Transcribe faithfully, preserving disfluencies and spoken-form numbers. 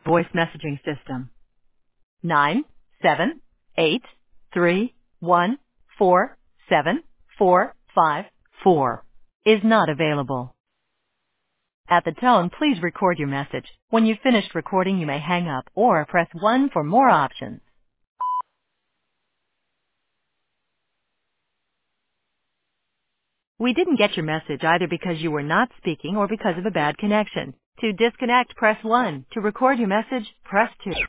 voice messaging system. Nine seven eight three one four seven four five four is not available. At the tone, please record your message. When you've finished recording, you may hang up or press one for more options. We didn't get your message either because you were not speaking or because of a bad connection. To disconnect, press one. To record your message, press two.